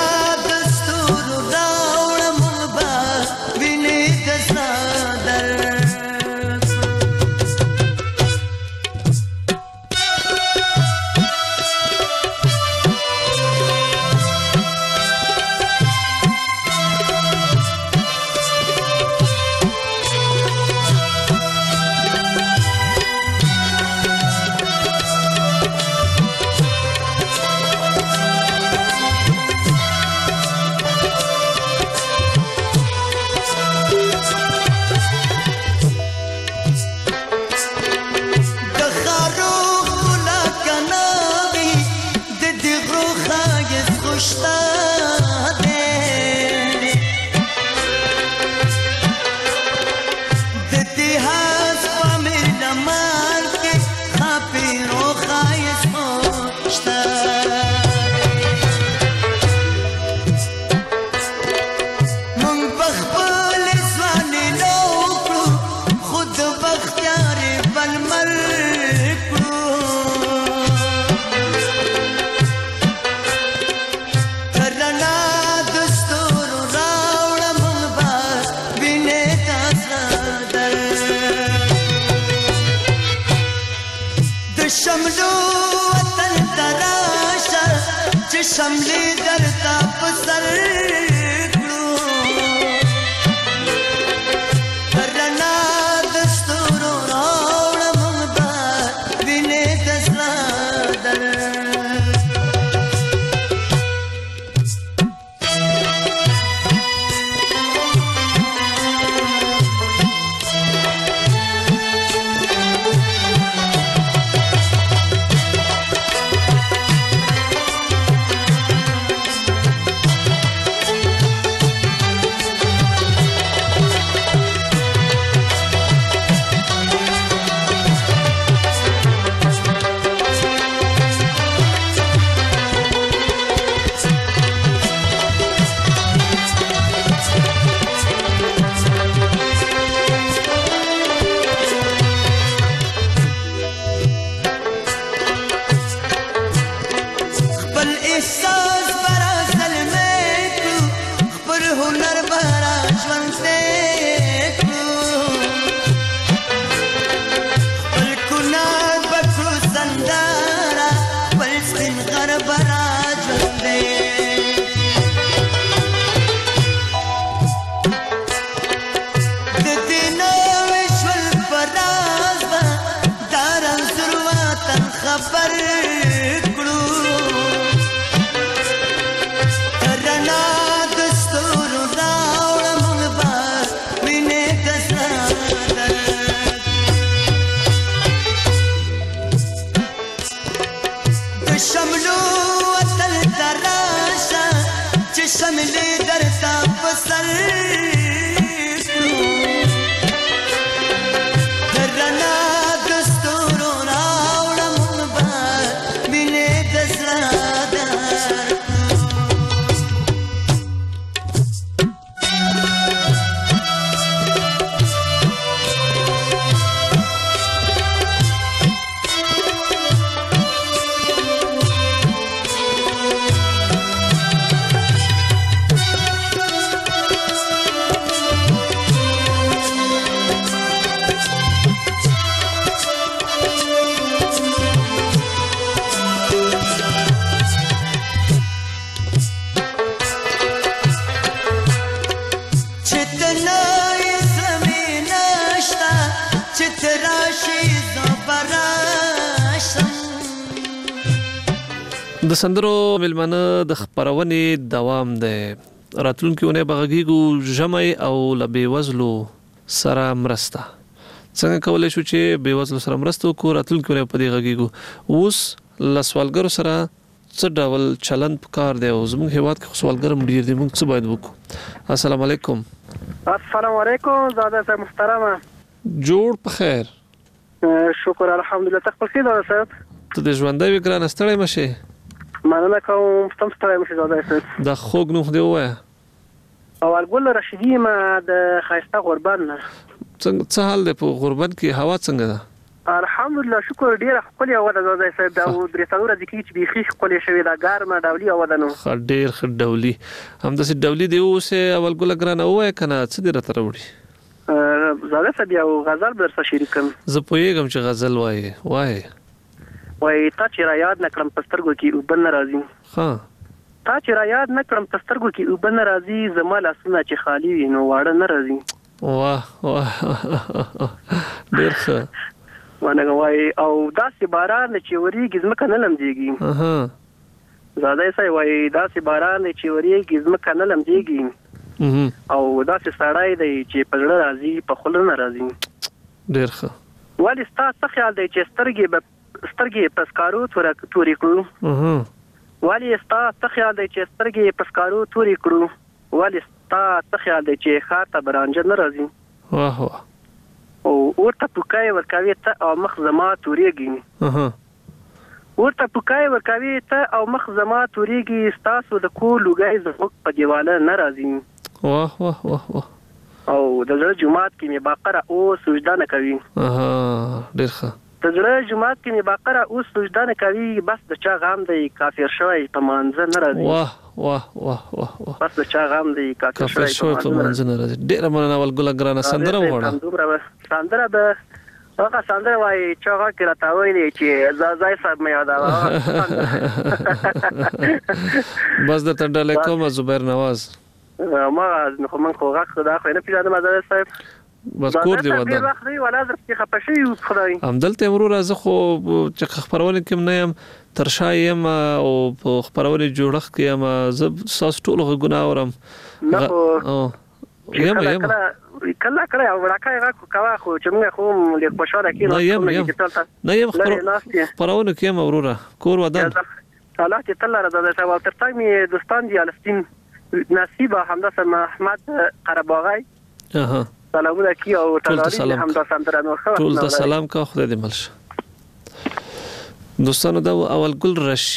شملې درته په سر کړو رڼا د ستورو راوړم به وینې ته صادر شملې درته په سر درنا دستورو راوړم به مینې د زړه د سندرو ملمنه د خبرونې دوام دی. راتلونکي ونه بغږیږو جمع او لبي وزلو سره مرسته. څنګه کولای شو چې بي وزلو سره مرسته وکړو؟ راتلونکي ونه په دې غږیږو. اوس لسوالګرو سره څه ډول چلند پکار دی او زموږ هیواد کې سوالګر ډیر دي، موږ څه باید وکړو؟ السلام علیکم. السلام علیکم زاده صاحب محترمه. جوړ په خیر. شکر الحمدلله. تخپل څه دا صاحب؟ ته د ژوندۍ وګران ستړی مشه؟ مننه کوم. تم ستړی مشه زاده صاحب. د خوګ نوم دی وای. اولګل رشیدی ما د خایسته غربت نه. څنګه حال دی په غربت کې؟ هوا څنګه ده؟ الحمدلله شکر. ډیره خپل هوا ده زاده صاحب. دا درې څلور ځکه چې بيخي خپل شوی دا ګرمه ډولي هوا ده نو. ډیر ښه ډولي. همداسې ډولي دی اوسه اولګل ګرانه وای کنه څه دی راته وړي؟ زاده صاحب یو غزل درسه شریکم. زه پوهیږم چې غزل وای تا چې را یاد نکړم پسترګو کې وبن ناراضي. ها تا چې را یاد نکړم پسترګو کې وبن ناراضي، زما لاسونه چې خالی وي نو واړه ناراضي. واه ډیر ښه. ونه وای او داسې باران چې وریږي زمکه نه لمديږي. زاده صاحب وای داسې باران چې وریږي زمکه نه لمديږي او داسې سړی دی چې په زړه راځي په خوله نه راځي. ډیر ښه. ولی ستا څه خیال دی چې سترګې په سکارو تورې کړو؟ ولی ستا څه خیال دی چې سترګې په سکارو تورې کړو؟ ولی ستا څه خیال دی چې ښار ته برانجه نه راځي؟ واه او ورته پوکای ورکوي ته او مخ زما تورېږي. ورته پوکای ورکوي ته او مخ زما تورېږي، ستاسو د کور لوګی زموږ په دیواله نه راځي. واه او د زړه جماعت کې مې باقره اوس سجده نه کوي. ډیر ښه. د زړه جماعت کې مې باقره اوس سجده نه کوي، بس د چا غم دی کافر شوی په مانځه نه راځي. واه بس د چا غم دی کافر شوی په مانځه نه راځي. ډیر مننه ولګل ګرانه. سندره وړه سندره به هغه سندره وای چې هغه کې راته وایي چې زای صاحب مې یاداوه. بس د تډاله کوم زبیر نواز ما خو من خو غاښ دا خو نه پیژاندم زاده صاحب. بس کور دی ودا. ډیر وخت دی ولا در کې خپشي یو خدای. همدلته امرو راځه خو چې خبرونه کوم نه يم ترشا يم او په خبرونه جوړخ کې يم زه ساس ټول غنا اورم. نه یم کله او راکای راکو کوا خو چې موږ خو لیک بشاره کې نه یم خبرونه کې يم اورورا کور ودان. الله ته تعالی رضا صاحب تر تامي دوستان دی فلسطین نصیبه همداسه محمد قرباغی سلامونه کی او تعالی همداسه درنو خو ټول ته سلام کا خدای دې ملشه. دوستانو دا اولګل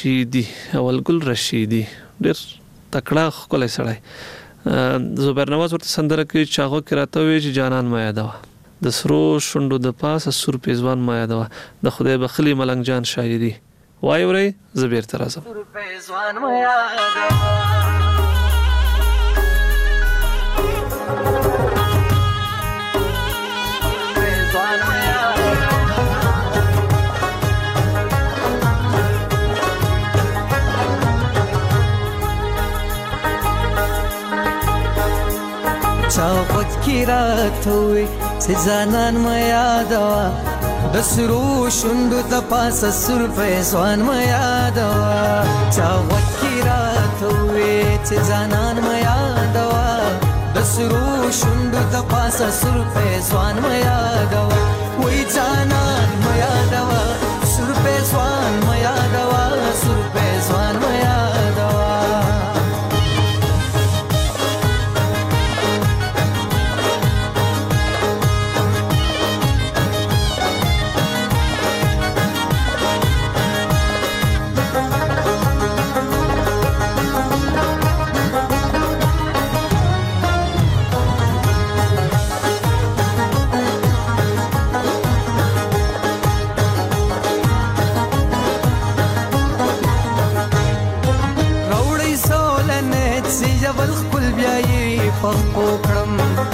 رشیدی ډیر تکړه خلک سړی. زبیر نواز ورته سندره کې چاغو کې راته وی چې جانان ما یادوا، د سرو شوندو د پاسه سور پیزوان ما یادوا، د خدای بخلی ملنګ جان شاعری وای ورې زبیر ترازم. سور پیزوان ما یادوا چاوت کی راتوي سزانان ما یادوا، د سرو شوندو د پاسه سر پیسوان ما یادوا. چاوت کی راتوي سزانان ما یادوا، د سرو شوندو د پاسه سر پیسوان ما یادوا. وای جانان ما یادوا، سر پیسوان ما یادوا، سر پیسوان ما یادوا. یول خپل بیا یې پخپو کړم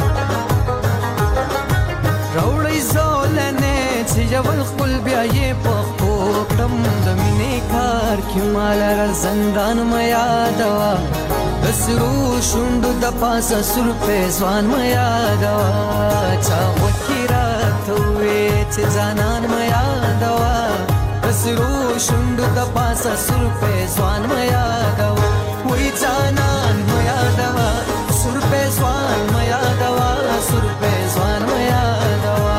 راوړی زولنې چې یول خپل بیا یې پخپو کړم د مینې کار کې مال را زندان مې یادوا د سرو شونډو د پاسه سر په ځوان مې یادوا چا وکړه ته وې چې ځانان مې یادوا د سرو شونډو د پاسه سر په ځوان مې یادوا وې ځانان مې یادوا سر په ځوان مې یادوا سر په ځوان مې یادوا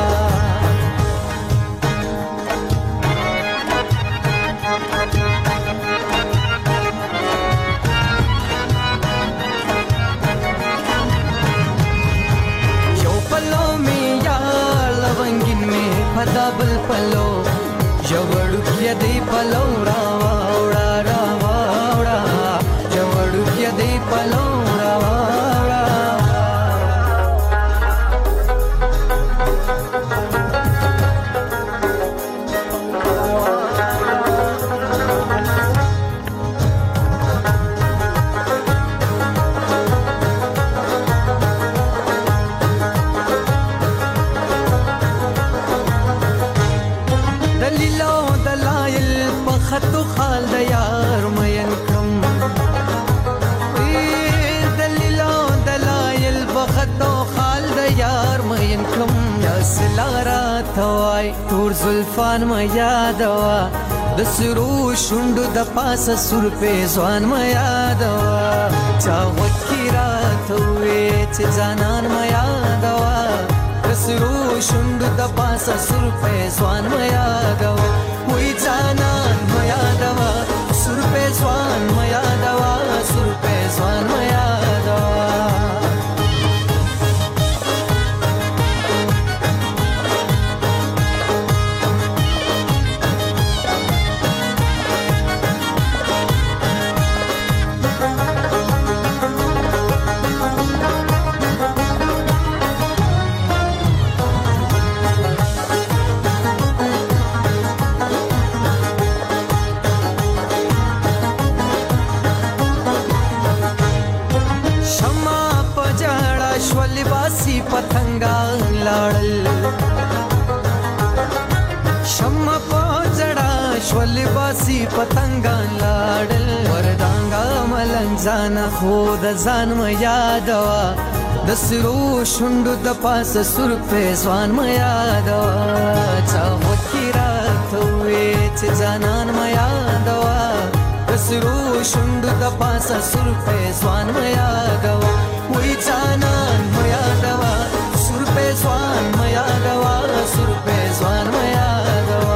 دبل پلو جوړو کې دی پلو راوړا راوړا جوړو کې دی پلو راوړا خطو خال د یار مین کړم دلیلو دلایل بخطو خال د یار مین کړم یا سلارا توای تور زلفان ما یادوا د سرو شوندو د پاسه سر په ځوان ما یادوا چا وکیرا توې چې ځانان ما یادوا د سرو شوندو د پاسه سر په ځوان ما یادوا وې ځانان ما یادوا سر په ځوان ما یادوا سر په ځوان ما یادوا پتنګان لاړل شمع پوجړه شول باسي پتنګان لاړل وردانګا ملنګ خو د ځان م یادوا د سرو شوندو د پاسه سر په ځوان م یادوا چا وکیرا ته چې ځانان م یادوا د سرو شوندو د پاسه سر په ځوان م یادوا وې ځانان م یادوا سر په ځوان م یادوا سر په ځوان م یادوا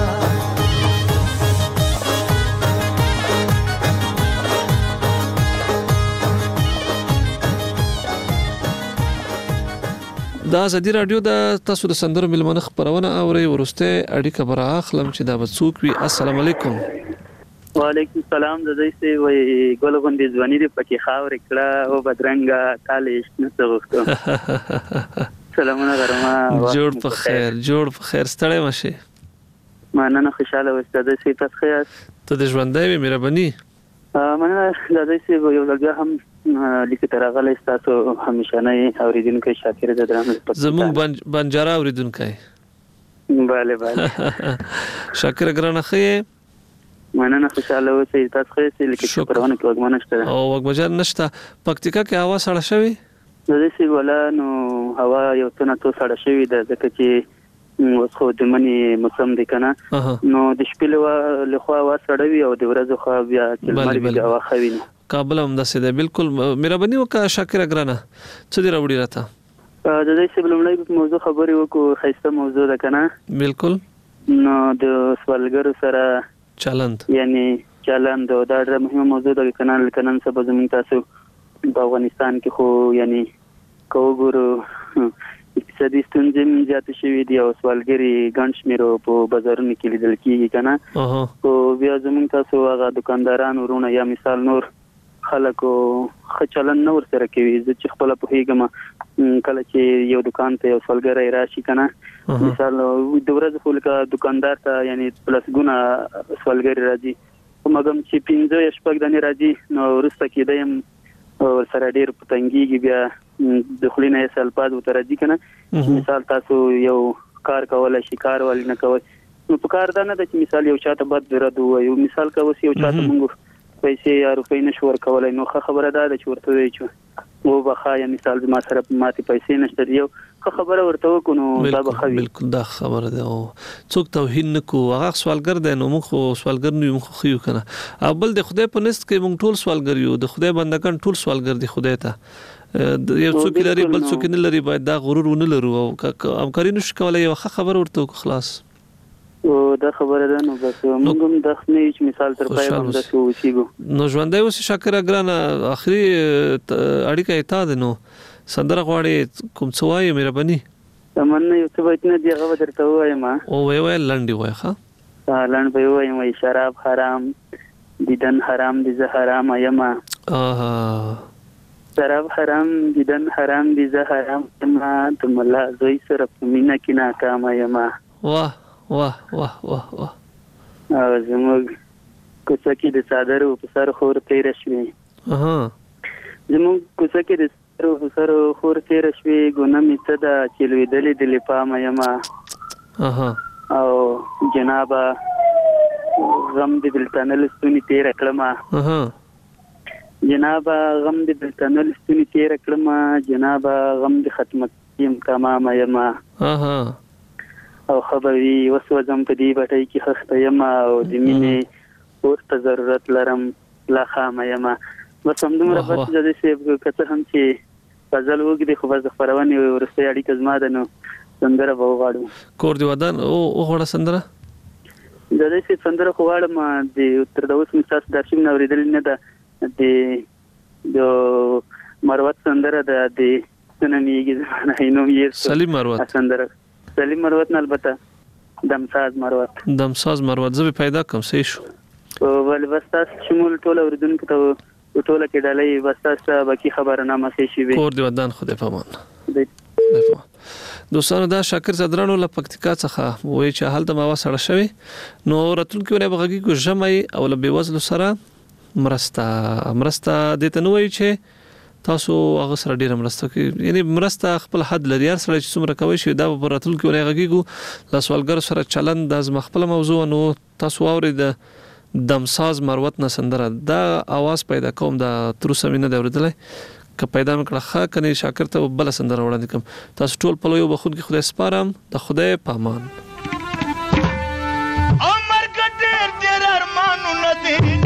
دا ازادي رادیو د تاسو د سندرو ملمنه خبرونه اوري ورسته اړیکه برا اخلم چې دا بڅوک وي. السلام علیکم. وعلیکم السلام. د دې سي وي ګلغوندې ځواني د پکې خاور کړه او بدرنګا تالیش نڅ غوښتو. سلامونه غرمه. جوړ په خیر ستړی مشه. مننه خوشاله اوسه. د سي تاسو خیر ته د ژوندۍ مهرباني. مننه د دې سي یو لږه هم لیکه ترغله تاسو همیشنه اوریدونکو شاکر د درام زمون بنجاره اوریدونکو. bale شاکر ګرانه خې. مننه خوشاله اوسئ. تاسو خې سې لیکه پرونه کې وګمنه شته او وګمجر نشته. پکتیکا کې هوا سړه شوی د دې سی ولا نو هوا یو څه نه تو سړه شوی د ځکه چې اوس خو د منی موسم دی کنه نو د شپې له خوا وا سړوي او د ورځې خوا بیا کلمر بیا وا خوي. کابل هم داسې ده بالکل. مهرباني وکړه شاکر ګرانه څه دی راوړی راته. د دې سی بلمړی موضوع خبرې وکړو. خیسته موضوع ده کنه. بالکل. نو د سوالګرو سره چلند یعنی چلند دا ډېر مهمه موضوع ده کنه. لکه نن سبا زموږ تاسو په افغانستان کې خو یعنی کوګورو اقتصادي ستونزې زیاتې شوې دي او سوالګري ګڼ شمېر په بازارونو کې لیدل کېږي کنه. او بیا زموږ تاسو هغه دکانداران ورونه یا مثال نور خلکو خچلن نور سره کوي. چې خپل په هیګم کله چې یو دکان ته یو سوالګر راشي کنه مثال د ورځې خو لکه دکاندار ته یعنی پلس ګونه سوالګر راځي مګم چې 15 شپږ دنه راځي نو ورسته کې دیم او سره ډیر پتنګيږي بیا د خلینه یې الفاظ وترځي کنه مثال تاسو یو کار کولای شي کار ول نه کوي نو په کار دا نه د مثال یو چاته بد درد وایو مثال کوي یو چاته موږ پیسې یا روپۍ نشور کولای نو خبره ده چې ورته وی چې او بخا یا مثال ما سره ماته پیسې نشته یو خبره ورته وکړو دا بخوي بالکل دا خبره ده او څوک توهین نکو هغه سوالګر دی نو موږ سوالګر نه یو خو کنه او بل د خدای په نست کې موږ ټول سوالګر یو د خدای بندگان ټول سوالګر دي خدای ته یو څوک لري بل څوک نه لري باید دا غرور ونه لرو او همکاري نشو کولای یو خبر ورته خلاص او دا خبره ده نو بس موږ هم د خنیش مثال تر پای هم د شو وشيګو نو ژوندۍ اوس شاکر اګرانه اخري اړیکه ایته ده نو سندره غواړي کوم څه وایي مهرباني تمنه یو څه وایي نه دی هغه درته وایم او وای لنډي وای ښا لنډ به وایم شراب حرام دیدن حرام دي زه حرام یما شراب حرام دیدن حرام دي زه حرام یما تم الله زوی سره مینا کې ناکام یما واه واه واه واه واه زموږ کوڅه کې د صادرو په سر خور تیر شوي زموږ کوڅه کې د صادرو په سر خور تیر شوي ګونه میته دا چې لویدلې د لپامه یما او جنابه غم د بلتنل ستونی تیر کړم جنابه غم د بلتنل ستونی تیر کړم جنابه غم د ختمت یم تمام یما او خبري وسوځم په دې بټای کې خسته یم او د مینې ورته ضرورت لرم لا خامه یم بس هم دومره بس د دې کته هم چې فضل وګړي خو بس خبرونه ورسته اړیکه زما ده نو سندره به وغواړم کور دی ودان او غوړه سندره د دې سندره خو غواړم د تر د اوس مساس درشم نو ورېدل نه ده د مروت سندره ده د سنميږي زمانه اینو یې سلیم مروت سندره سلیم مروت نه البته دمساز مروت زه پیدا کوم سې شو ول بس تاسو شمول ټول اوردونکو ته ټوله کې ډالۍ بس تاسو باقي خبرنامه شي وي کور دی ودان خدای پامان دوستانو دا شاکر زدرانو له پکتیکا څخه وای چې حال د ماوا سره شوی نو راتلونکي ونه بغږی کو جمعي او له بیوزلو سره مرسته د تنوي چې تاسو هغه سره ډیر مرسته کوي یعنی مرسته خپل حد لري هر سره چې څومره کوي شي دا په راتلونکي ونه غږیږو لا سوالګر سره چلند د خپل موضوع نو تاسو اورید دمساز مروت نه سندره دا आवाज پیدا کوم دا تر سمینه دا ورته که پیدا مکړه ښه کني شاکر ته بل سندره وړاندې کوم تاسو ټول په یو بخون کې خدای سپارم د خدای پامان عمر ګټر تیر ارمانو ندی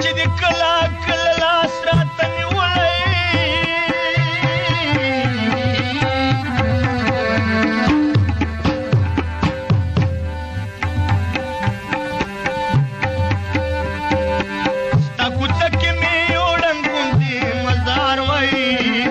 چې د کلا کلا لاس راته نیولی ستا کوڅه کې مې یو ډنګ غوندې مزار وایي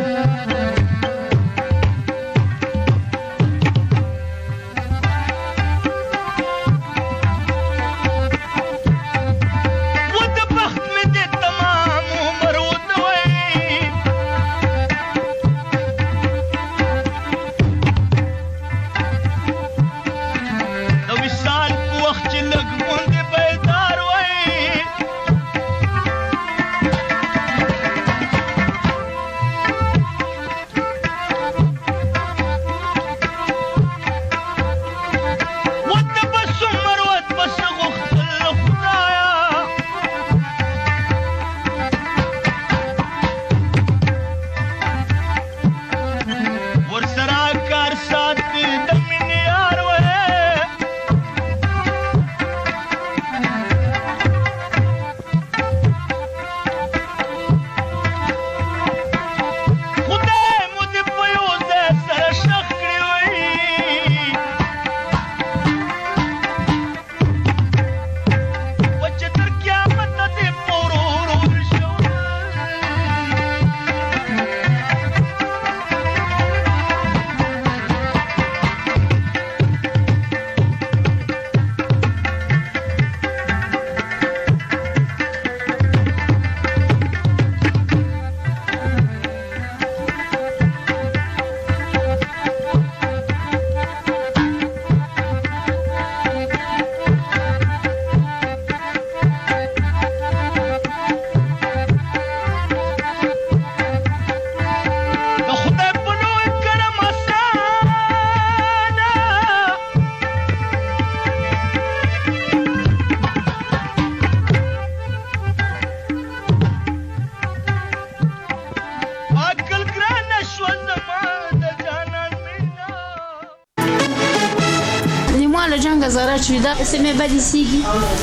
زاره چې دا سمې بدې سیږي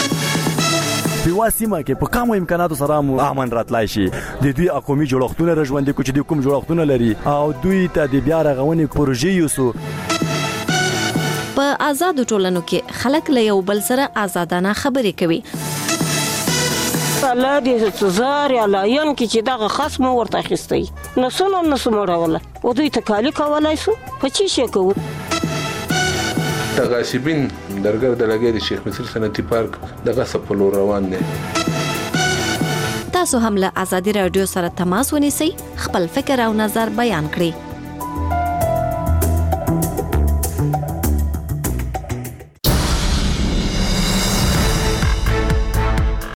په واسمه کې په کومو امکاناتو سره مو امن راتلای شي د دوی اقومي جوړښتونه رژوندې کو چې د کوم جوړښتونه لري او دوی ته د بیا رغونې پروژې یوسو په آزادو ټولنو کې خلک له یو بل سره آزادانه خبرې کوي الله دې زار یا لاین کې چې دغه خصم ورته اخیستی نو سموړوله او دوی تکالی کولای سو په چی شي کوو تغاصبین درګر د لګې د شیخ مصر صنعتي پارک دغه سپلو روان دي تاسو هم له آزادي رادیو سره تماس ونیسئ خپل فکر او نظر بیان کړئ